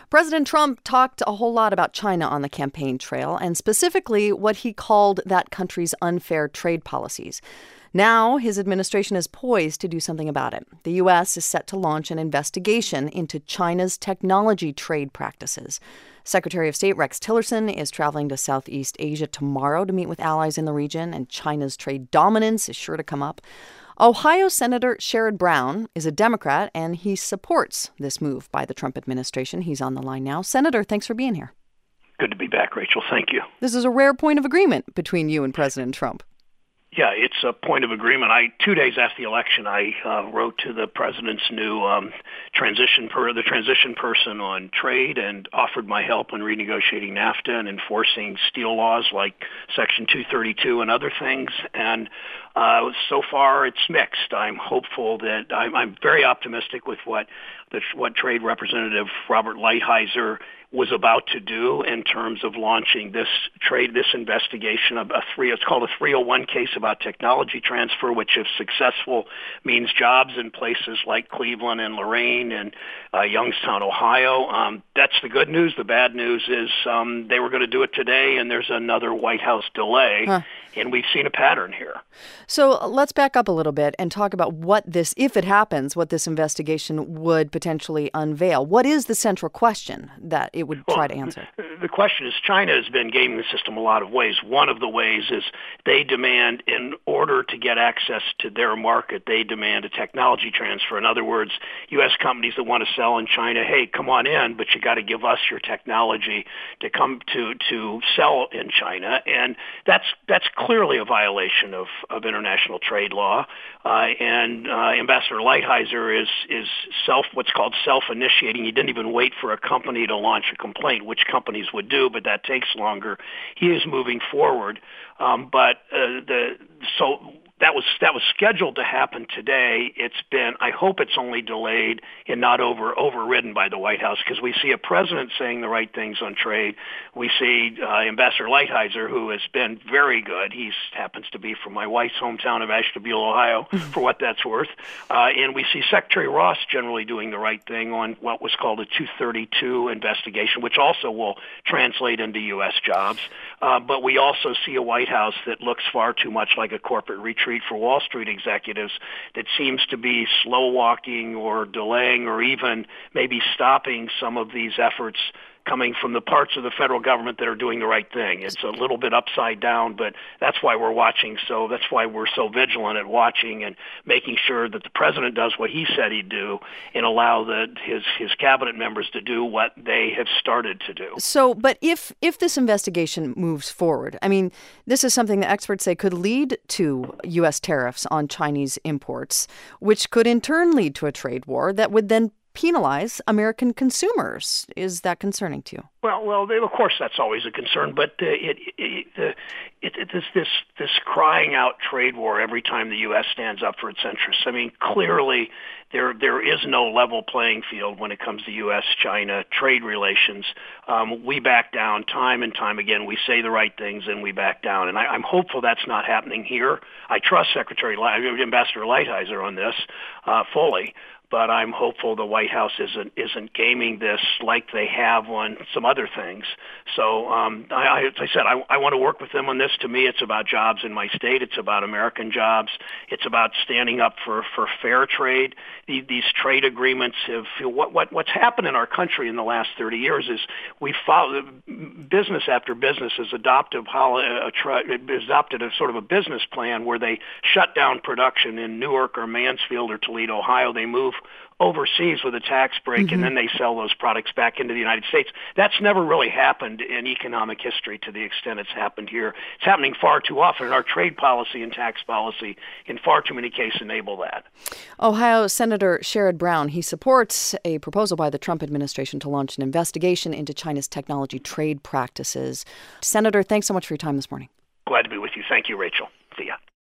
President Trump talked a whole lot about China on the campaign trail, and specifically what he called that country's unfair trade policies. Now, his administration is poised to do something about it. The U.S. is set to launch an investigation into China's technology trade practices. Secretary of State Rex Tillerson is traveling to Southeast Asia tomorrow to meet with allies in the region, and China's trade dominance is sure to come up. Ohio Senator Sherrod Brown is a Democrat, and he supports this move by the Trump administration. He's on the line now. Senator, thanks for being here. Good to be back, Rachel. Thank you. This is a rare point of agreement between you and President Trump. Yeah, it's a point of agreement. 2 days after the election, I wrote to the president's new transition person on trade and offered my help in renegotiating NAFTA and enforcing steel laws like Section 232 and other things. And so far, it's mixed. I'm hopeful that I'm very optimistic with what Trade Representative Robert Lighthizer was about to do in terms of launching this investigation of it's called a 301 case about technology transfer, which, if successful, means jobs in places like Cleveland and Lorain and Youngstown, Ohio. That's the good news. The bad news is they were going to do it today, and there's another White House delay, and we've seen a pattern here. So let's back up a little bit and talk about if it happens, what this investigation would potentially unveil. What is the central question that it would try to answer? The question is, China has been gaming the system a lot of ways. One of the ways is they demand, in order to get access to their market, they demand a technology transfer. In other words, U.S. companies that want to sell in China, hey, come on in, but you got to give us your technology to come to sell in China. And that's clearly a violation of international trade law. And Ambassador Lighthizer is what's called self-initiating. He didn't even wait for a company to launch a complaint, which companies would do, but that takes longer. He is moving forward, so that was scheduled to happen today. I hope it's only delayed and not overridden by the White House, because we see a president saying the right things on trade. We see Ambassador Lighthizer, who has been very good. He happens to be from my wife's hometown of Ashtabula, Ohio, for what that's worth. And we see Secretary Ross generally doing the right thing on what was called a 232 investigation, which also will translate into U.S. jobs. But we also see a White House that looks far too much like a corporate retreat for Wall Street executives, that seems to be slow walking or delaying or even maybe stopping some of these efforts coming from the parts of the federal government that are doing the right thing. It's a little bit upside down, but that's why we're watching. So that's why we're so vigilant at watching and making sure that the president does what he said he'd do and allow his cabinet members to do what they have started to do. So, but if this investigation moves forward, I mean, this is something that experts say could lead to U.S. tariffs on Chinese imports, which could in turn lead to a trade war that would then penalize American consumers. Is that concerning to you? Well, of course that's always a concern, but it's this crying out trade war every time the U.S. stands up for its interests. I mean, clearly there is no level playing field when it comes to U.S.-China trade relations. We back down time and time again. We say the right things and we back down, and I'm hopeful that's not happening here. I trust Ambassador Lighthizer on this fully. But I'm hopeful the White House isn't gaming this like they have on some other things. So as I said, I want to work with them on this. To me, it's about jobs in my state. It's about American jobs. It's about standing up for fair trade. These trade agreements what's happened in our country in the last 30 years is we business after business has adopted a sort of a business plan where they shut down production in Newark or Mansfield or Toledo, Ohio. They move overseas with a tax break, and then they sell those products back into the United States. That's never really happened in economic history to the extent it's happened here. It's happening far too often, and our trade policy and tax policy in far too many cases enable that. Ohio Senator Sherrod Brown, he supports a proposal by the Trump administration to launch an investigation into China's technology trade practices. Senator, thanks so much for your time this morning. Glad to be with you. Thank you, Rachel. See ya.